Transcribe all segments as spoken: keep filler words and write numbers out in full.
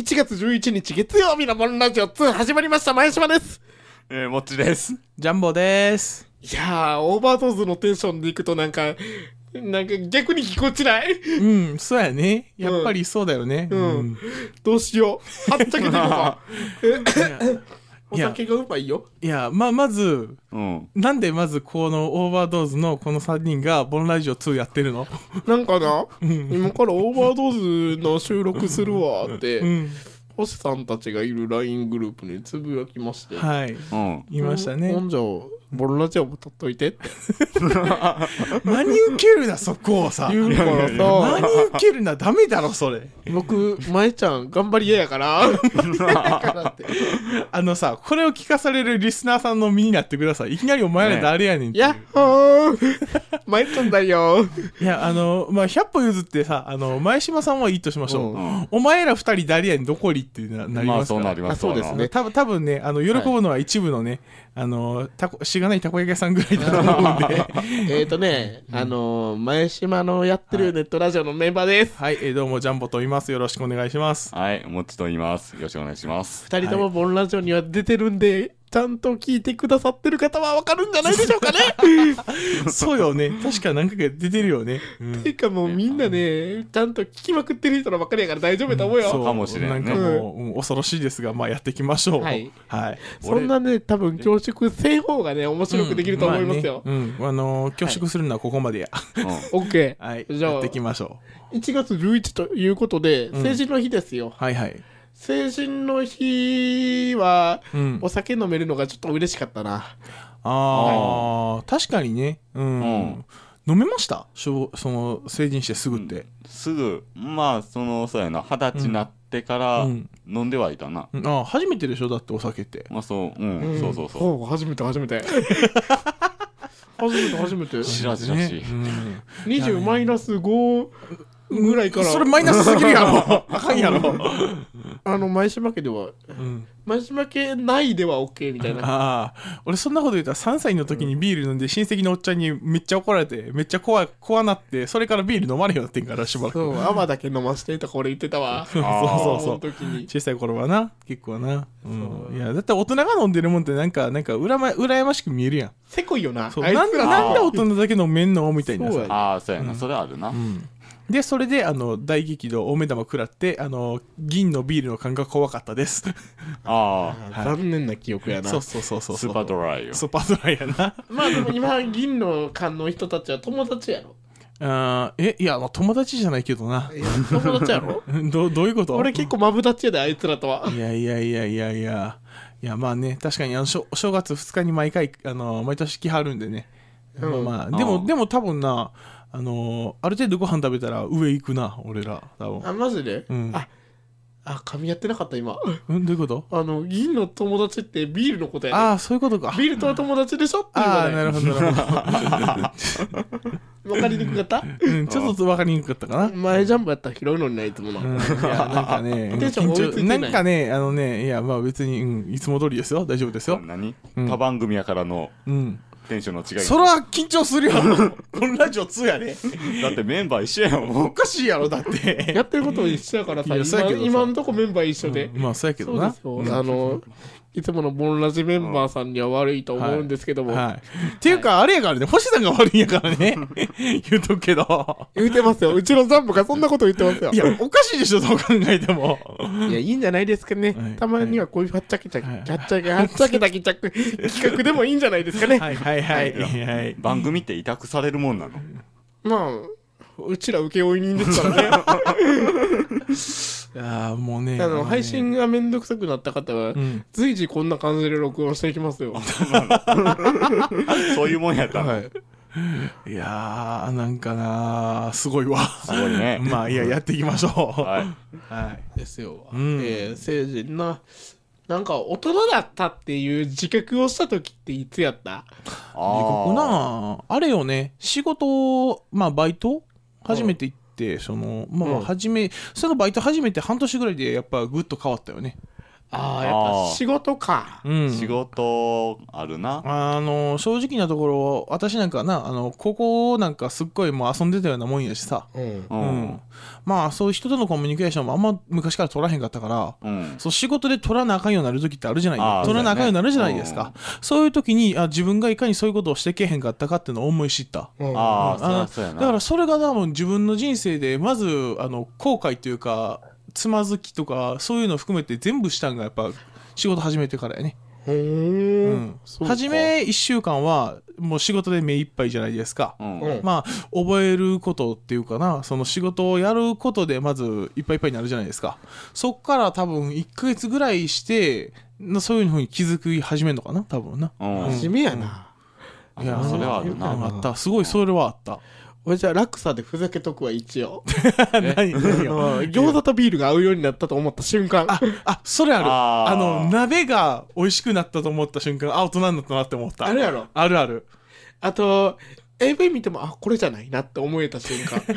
ちがつじゅういちにち月曜日のボンラジオツー始まりました。前島です。 えー、もっちです。 ジャンボです。 いやー、オーバードーズのテンションでいくとなんかなんか逆にぎこちない。 うん、そうやね。やっぱりそうだよね。 うん。うん、どうしよう。はっちゃけていこうか。お酒がうまいよ。 いや、ま、まず、うん、なんでまずこのオーバードーズのこのさんにんがボンラジオツーやってるの？ なんかな、うん、今からオーバードーズの収録するわって、うん、星さんたちがいる ライン グループにつぶやきまして。 はい。うん、いましたね。 ほんじゃ、ボンラジオも撮っといてって。 真に受けるな、そこをさ。 言うからさ。 真に受けるな、ダメだろ、それ。 僕、舞ちゃん、頑張り屋やから。 あのさ、これを聞かされるリスナーさんの身になってください。いきなりお前ら誰やねんって。 やっほー舞ちゃんだよ。 いや、あの、まあ、ひゃっぽ譲ってさ、あの、前島さんはいいとしましょう。うん、お前ら二人誰やねん、どこりってなりますから。まあ、 そうなります。 そうですね。 多分、多分ね、あの、喜ぶのは一部のね、はい、あの、たこ、しがないたこ焼き屋さんぐらいだと思うんで。 えっとね、うん、あの、前島のやってるネットラジオのメンバーです。 はい、はい、えー、どうも、ジャンボと言います。よろしくお願いします。 はい、もっちと言います。よろしくお願いします。 二人ともボンラジオには出てるんで、ちゃんと聞いてくださってる方はわかるんじゃないでしょうかね。 そうよね。確か何回か出てるよね。 うん、てかもうみんなね、ちゃんと聞きまくってる人のばっかりやから大丈夫と思うよ。うん、 そうかもしれない、ね。 なんかもう、うん、恐ろしいですが、まあやっていきましょう。はい。はい、 そんなね、多分恐縮せん方がね、面白くできると思いますよ。 うん。まあね、うん。あのー、恐縮するのはここまでや。 オッケー。 はい。じゃあ、やっていきましょう。いちがつじゅういちということで、成人の日ですよ。 うん、はいはい。 成人の日は、うん、お酒飲めるのがちょっと嬉しかったな。 ああ、はい、確かにね、うん、うん、飲めました？その成人してすぐって、うん、 すぐ、まあそのそうやな、二十歳になってから飲んではいたな、 うん、ああ、初めてでしょ、だってお酒って。 まあそう、うん、うん、そうそうそう、 初めて初めて初めて初めてしらじらしい、 ね、うん、にじゅうマイナスごぐらいから。 それマイナスすぎるやろ。あかんやろ。 あの前島家では、うん、前島家内では OK みたいな。 ああ、俺そんなこと言ったらさんさいの時にビール飲んで親戚のおっちゃんにめっちゃ怒られて、めっちゃ怖い怖なって、それからビール飲まれへんようになってんから、しばらく。 そう、泡だけ飲ませてとか俺言ってたわ。 そうそうそう。時に小さい頃はな、結構な。うん、いやだって大人が飲んでるもんってなんかなんかうらま羨ましく見えるやん。 せこいよな。 そう、なんでなんで大人だけ飲めんのみたいなさ。 ああ、そうやな、うん、それあるな。うん、 でそれであの大激怒大目玉食らってあの銀のビールの感が怖かったです。 ああ、はい、残念な記憶やな。 そうそうそうそう、 スーパードライよ。 スーパードライやな。 まあでも今銀の缶の人たちは友達やろ。 あえいや、まあ、友達じゃないけどな。 いや友達やろ。 ど, どういうこと？ 俺結構マブダチやであいつらとは。 いやいやいやいやいやいや、まあね、確かにあの正月ふつかに毎回あの毎年来はるんでね、うん、まあまあでもでも多分な、あのー、ある程度ご飯食べたら上行くな、俺ら多分。 あ、マジで？ うん、 ああ、噛み合ってなかった今。 うん、どういうこと？ あの銀の友達ってビールのことやね。 ああ、そういうことか。 ビールとは友達でしょっていう。 ああ、なるほどなるほど。わかりにくかった？ うん、ちょっとわかりにくかったかな。 前ジャンプやったら拾うのにないつもな。 うん、いやなんかね、 テンション追いついてない。 なんかね、あのね、いやまあ別に、うん、いつも通りですよ、大丈夫ですよ。 何？うん、他番組やからの。うん。テンションの違い。 それは緊張するよ。このラジオツーやね。 だってメンバー一緒やん。 おかしいやろ、だって。 やってること一緒やからさ、今, 今のとこメンバー一緒で。 うん、まあそうやけどな。 そうですよ。あの、いつものボンラジメンバーさんには悪いと思うんですけども。 はいはい、っていうか、あれやからね、星さんが悪いんやからね。言うとくけど。 言うてますよ。うちのジャンプがそんなこと言ってますよ。 いや、おかしいでしょ、そう考えても。 いや、いいんじゃないですかね。はい、たまにはこういうはっちゃけちゃけ、はっちゃけ、はっちゃけたきちゃく企画でもいいんじゃないですかね。 はいはいはい。はい、 番組って委託されるもんなの？ まあ、うちら請負人ですからね。 いやもうね、 あの、ね、配信がめんどくさくなった方は、うん、随時こんな感じで録音していきますよ。 そういうもんやったの。はい、 いやーなんかなーすごいわ。 すごいね。 まあいややっていきましょう。はい、 はい、ですよ。うん、えー、成人な。なんか大人だったっていう自覚をした時っていつやった？ ああなあれよね、仕事まあバイト初めて行って、うん、そのまあ初め、うん、そのバイト初めて半年ぐらいでやっぱグッと変わったよね。 ああやっぱ仕事か、 うん、 仕事あるな。 あの正直なところ私なんかなあの高校なんかすっごいもう遊んでたようなもんやしさ、 うんうん、まあそういう人とのコミュニケーションもあんま昔から取らへんかったから、うん、そう仕事で取らなあかんようになる時ってあるじゃないですか。取らなあかんようになるじゃないですか、うん、そういう時にあ自分がいかにそういうことをしてけへんかったかっていうのを思い知った、 うん、ああそうやな。 だからそれが多分自分の人生でまずあの後悔というかつまずきとかそういうのを含めて全部したんがやっぱ仕事始めてからやね。 へー、うん、 初めいっしゅうかんはもう仕事で目いっぱいじゃないですか、うん、まあ覚えることっていうかなその仕事をやることでまずいっぱいいっぱいになるじゃないですか。そっから多分いっかげつぐらいしてそういうふうに気づき始めるのかな多分な、 うん、初めやな、 うん、いやそれはあるな。 あったすごいそれはあった。 俺じゃあ落差でふざけとくわ一応何何餃子とビールが合うようになったと思った瞬間ああそれある あ, あの鍋が美味しくなったと思った瞬間あ大人になったなって思った。 あるやろ。 あるある。 あと エーブイ 見てもあこれじゃないなって思えた瞬間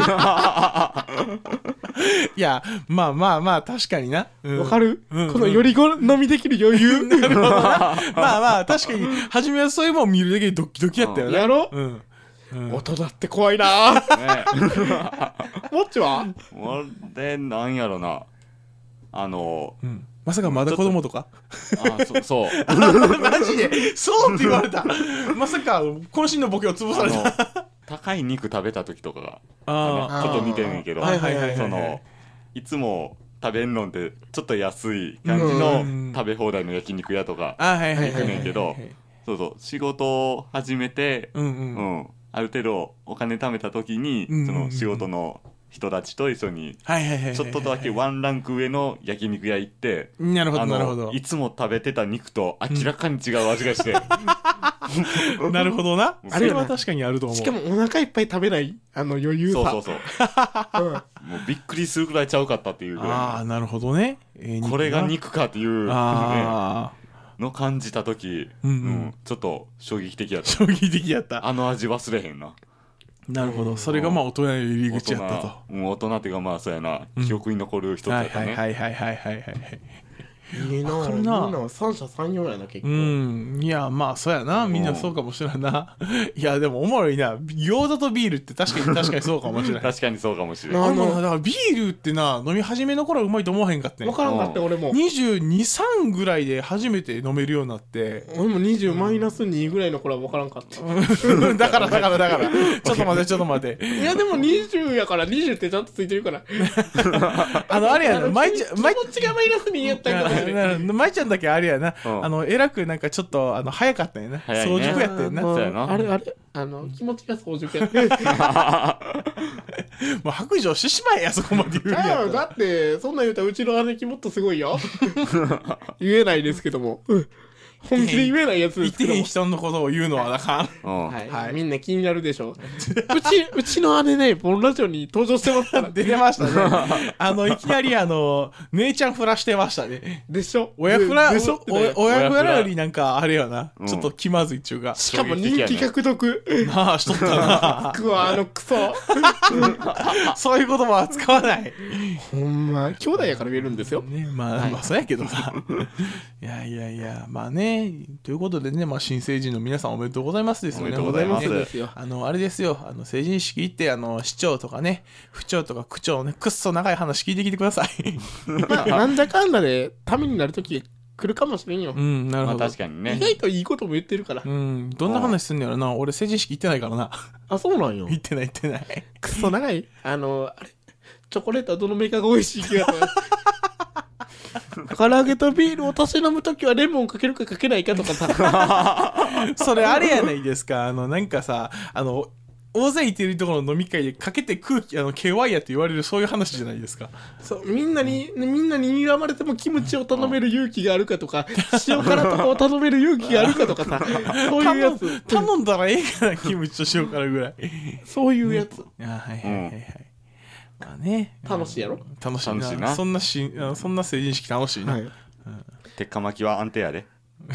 いやまあまあまあ確かになわ、 うん、かる、うんうん、このより好みできる余裕なるほどなまあまあ確かに初めはそういうもん見るだけでドキドキやったよね。 やろ、 うんうん、 大人って怖いな、ね、もっちは俺なんやろなあの、 うん、まさかまだ子供とかあそそうマジでそうって言われたまさか渾身のボケを潰された高い肉食べた時とかがあちょっと似てるんやけどいつも食べんのってちょっと安い感じの食べ放題の焼肉屋とか行くねんけどそうそう仕事を始めて、うんうんうんある程度お金貯めた時に、うんうんうん、その仕事の人たちと一緒にちょっとだけワンランク上の焼肉屋行ってなるほどなるほどいつも食べてた肉と明らかに違う味がして、 うん、なるほどなあれは確かにあると思う。 しかもお腹いっぱい食べないあの余裕さそうそうそう、うん、もうびっくりするくらいちゃうかったっていうぐらいああなるほどね、 えー、これが肉かっていう、ね、あの感じた時、うんうんうん、ちょっと衝撃的やった衝撃的やったあの味忘れへんな。 なるほどそれがまあ大人の入り口やったと。 大人、大人っていうかまあそうやな、うん、記憶に残る一つやったね。 はいはいはいはいはいはいいいなぁみんなは三者三様やな結構。 うんいやまあそうやなみんなそうかもしれんな。いやでもおもろいな餃子とビールって確かに確かにそうかもしれない確かにそうかもしれない。 あのだからビールってな飲み始めの頃はうまいと思わへんかったね。 分からんかって俺もにじゅうに、さんぐらいで初めて飲めるようになって俺もにじゅうマイナスにぐらいの頃は分からんかっただからだからだからちょっと待ってちょっと待っていやでもにじゅうやからにじゅうってちゃんとついてるからあのあれやな毎日毎日がマイナスにやったんかもしれない毎日ちゃんだけあれやな、うん、あのえらくなんかちょっとあの早かったんやな、早熟やったんやな。 そうやなあれあれあの気持ちが早熟やったもう白状してしまえやそこまで言うんやっただってそんなん言うたらうちの姉貴もっとすごいよ言えないですけども、うん本気で言えないやつですけど言ってへん人のことを言うのはあかん、 はいはい、みんな気になるでしょううちうちの姉ねボンラジオに登場してますから出てましたねあのいきなりあの姉ちゃんフラしてましたねでしょ親フラでしょ親フラよりなんかあれよな、うん、ちょっと気まずいっちゅうかしかも人気獲得なあしとったな僕はあのクソそういう言葉は使わないほんま兄弟やから言えるんですよ、 ねまあ、はい、まあそうやけどさいやいやいやまあねということでね、まあ、新成人の皆さんおめでとうございますですよね。 おめでとうございます。 あのあれですよ、あの成人式行ってあの市長とかね、府長とか区長ね、くっそ長い話聞いてきてください。 まあ、なんだかんだでためになるとき来るかもしれんよ。 うん、なるほど。 まあ、確かにね。 意外といいことも言ってるから。 うん、どんな話すんのやろな。俺成人式行ってないからな。 あ、そうなんよ。 行ってない行ってない。 くっそ長い。あのあれチョコレートはどのメーカーが美味しい気がする。唐揚げとビールを足し飲むときはレモンかけるかかけないかとかさそれあれやないですか。あのなんかさあの大勢いてるところの飲み会でかけて空気あの ケーワイ やって言われるそういう話じゃないですか。 そうみんなにみんなに睨まれてもキムチを頼める勇気があるかとか塩辛とかを頼める勇気があるかとかさそういうやつ頼んだらええかなキムチと塩辛ぐらいそういうやつ、 ね、あはいはいはいはい、うんまあね、 楽しいやろ楽しい な, しいなそんなしそんな成人式楽しいな、はいうん、 鉄火巻きは安定やで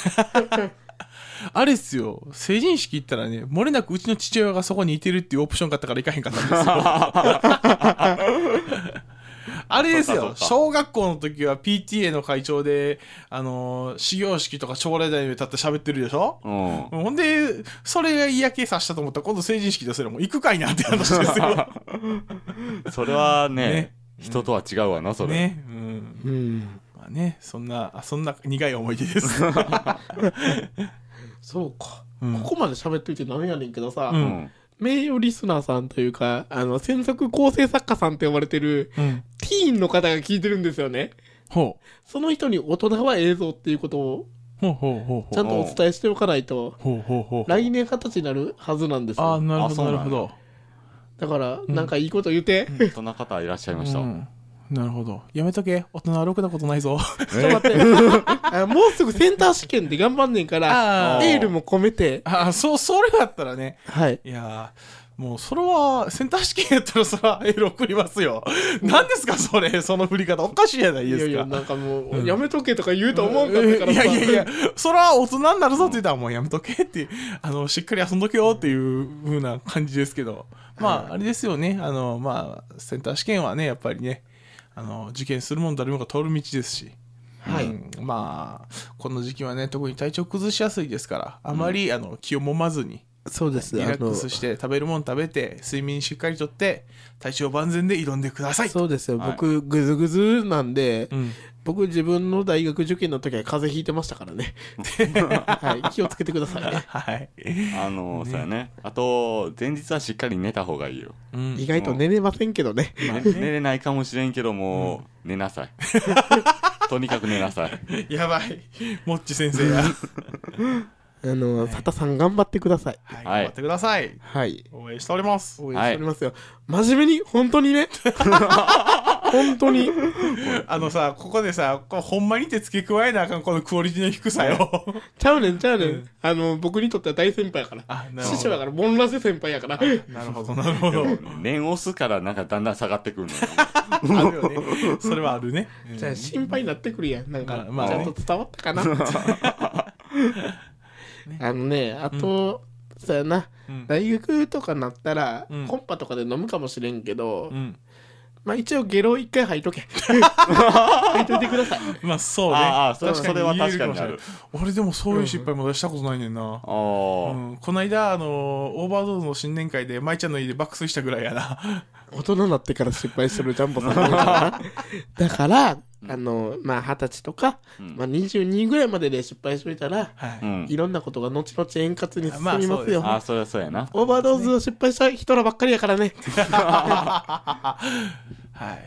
あれっすよ成人式行ったらね漏れなくうちの父親がそこにいてるっていうオプションがあったから行かへんかったんですよあれですよ、小学校の時は ピーティーエー の会長で、あのー、始業式とか朝礼台に立って喋ってるでしょ、うん、ほんで、それが嫌気さしたと思ったら、今度成人式ですらもう行くかいなって話ですよ。 それはね、ね、人とは違うわな、それ。ね。うん。 うん。まあね、そんな、そんな苦い思い出です。 そうか、うん。ここまで喋っていて何やねんけどさ、うん、名誉リスナーさんというか、あの、専属構成作家さんって呼ばれてる、うん、ティーンの方が聞いてるんですよね。ほう。その人に大人は映像っていうことを、ほうほうほうほう、ちゃんとお伝えしておかないと、ほうほうほう、来年二十歳になるはずなんですよ。 ああ、なるほど、なるほど。 だから、なんかいいこと言うて。 うん、そんな方いらっしゃいました。うん、 なるほど。やめとけ。大人はろくなことないぞ。 ちょっと待ってあ。もうすぐセンター試験で頑張んねんから、エールも込めて。 ああ、そう、それだったらね。はい。いやもう、それは、センター試験やったらそら、エール送りますよ。何ですか、それ、その振り方。おかしいやないですか。いやいや、 なんかもう、うん、やめとけとか言うと思うんだったからさ。 いやいやいや、そら、大人になるぞって言ったら、もうやめとけって、あの、しっかり遊んどけよっていう風な感じですけど。まあ、あれですよね。あの、まあ、センター試験はね、やっぱりね、あの、受験するもん誰もが通る道ですし。はい。うん、まあ、この時期はね、特に体調崩しやすいですから、あまり、うん、あの、気をもまずに。 そうです。 リラックスして食べるもの食べて睡眠しっかりとって体調万全で挑んでください。 そうですよ、はい、僕グズグズなんで、うん、僕自分の大学受験の時は風邪ひいてましたからね、はい、気をつけてくださいね。はい、 あのー、ね、そうやね。あと前日はしっかり寝た方がいいよ、 うん、意外と寝れませんけどね、 まあ、寝れないかもしれんけども、うん、寝なさいとにかく寝なさい。 やばい、もっち先生やあの、はい、佐田さん頑張ってください。 はい、頑張ってください。 はい。 応援しております。 応援しておりますよ。はい、真面目に、本当にね。本当に。 あのさ、ここでさ、こほんまにって付け加えなあかん、このクオリティの低さよ。 ちゃうねん、ちゃうねん。うん、あの、僕にとっては大先輩やから。あ、なるほど。師匠やから、ボンラセ先輩やから。 なるほど、なるほど。 念押すからなんかだんだん下がってくるの。 あるよね。それはあるね。 じゃあ、心配になってくるやん。なんか、まあ、ちゃんと伝わったかな。ね、あのね、あと、うん、そうやな、うん、大学とかなったら、うん、コンパとかで飲むかもしれんけど、うん、まあ一応ゲロ一回吐いとけ。吐いといてください。 まあそうね。 ああ、それ、それは確かにある。 俺でもそういう失敗まだしたことないねんな。うん、うん、この間、あの、オーバードーズの新年会で、舞ちゃんの家で爆睡したぐらいやな。 大人になってから失敗してるジャンボさんだから、あの、まあ、二十歳とか、うん、まあ、にじゅうにぐらいまでで失敗しといたら、はい、いろんなことが後々円滑に進みますよ。 まあ、あ、そりゃそうやな。 オーバードーズを失敗した人らばっかりやからね。 はい。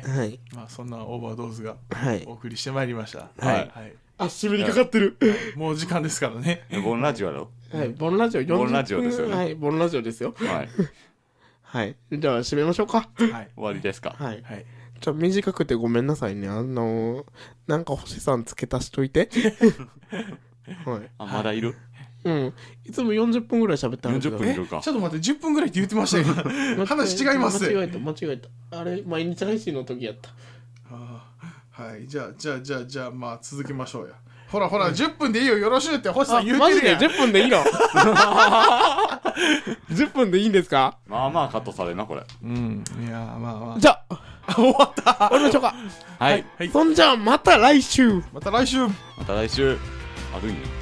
はい。まあ、そんなオーバードーズがお送りしてまいりました。はい。はい。 あ、締めにかかってる。 もう時間ですからね。 ボンラジオやろ。 はい。ボンラジオよんじゅっぷん。 ボンラジオですよね。 はい。ボンラジオですよ。はい。はい。じゃあ、締めましょうか。はい。 終わりですか。 はい。はい。ちょ、短くてごめんなさいね。あのー、なんか星さん付け足しといて。 はい。あ、まだいる？ うん。いつもよんじゅっぷんぐらい喋ってあるけど。 よんじゅっぷんいるか。 ちょっと待って、じゅっぷんぐらいって言ってましたよ。話違います。 間違えた、間違えた。あれ、毎日配信の時やった。 はあ、はい。じゃあ、じゃあ、じゃあ、じゃあ、まあ、続けましょうや。ほらほら、うん、じゅっぷんでいいよ、よろしゅうって星さん言うてるやん。マジでじゅっぷんでいいのじゅっぷんでいいんですか？ まあまあカットされるな、これ。 うん。いや、まあまあ。 じゃあ、終わった終わりましょうか。 はい。はい、 そんじゃ、また来週また来週また来週あるんや。